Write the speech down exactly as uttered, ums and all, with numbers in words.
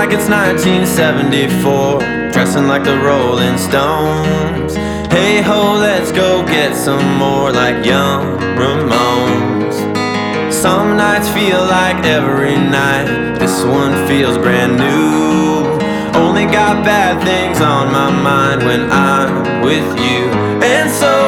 like it's nineteen seventy-four, dressing like the Rolling Stones. Hey ho, let's go get some more like young Ramones. Some nights feel like every night, this one feels brand new. Only got bad things on my mind when I'm with you. And so